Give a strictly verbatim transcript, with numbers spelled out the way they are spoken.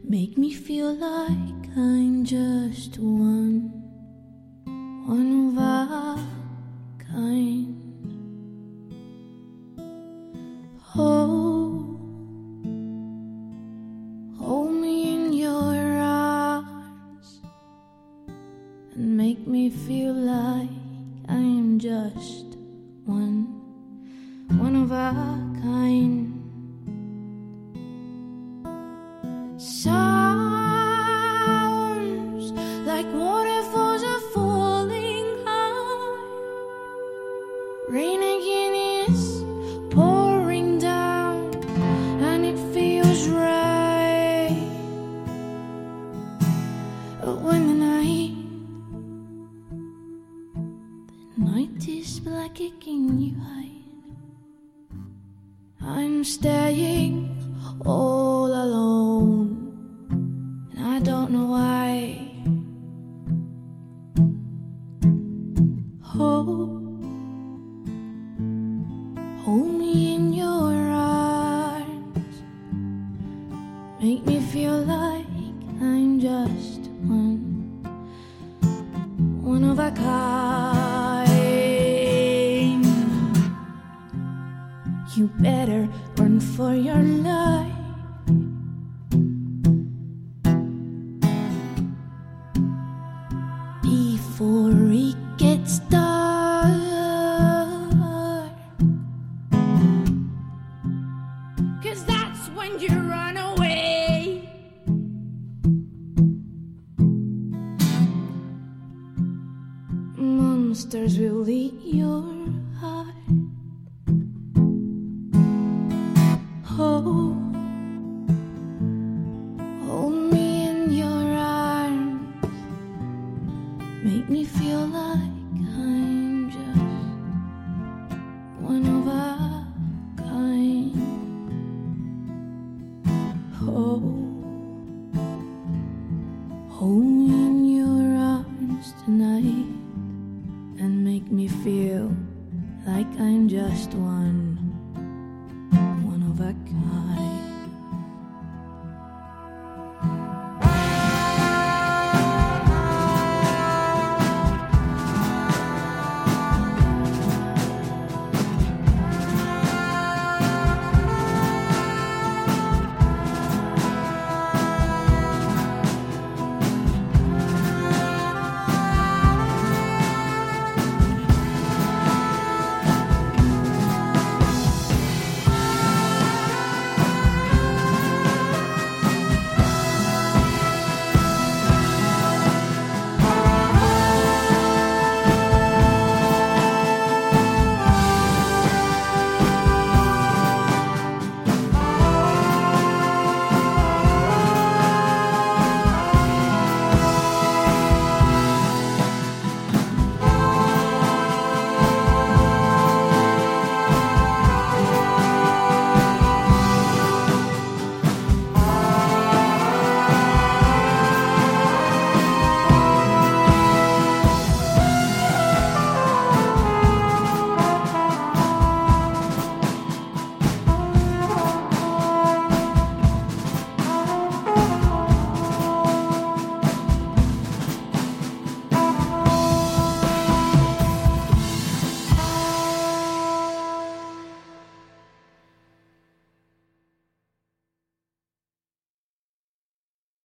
Make me feel like I'm just one, one of a kind. Hold, hold me in your arms and make me feel like I am just one, one of a kind. Sounds like waterfalls are falling high. Rain again is pouring down, and it feels right. But when the night, the night is black again, you hide. I'm staying all alone, and I don't know why. Hold, hold me in your arms, make me feel like I'm just one, one of a kind. You better run for your life before it gets dark, 'cause that's when you run away. Monsters will eat your heart. Hold, hold me in your arms, make me feel like I'm just one of a kind. Hold, hold me in your arms tonight and make me feel like I'm just one,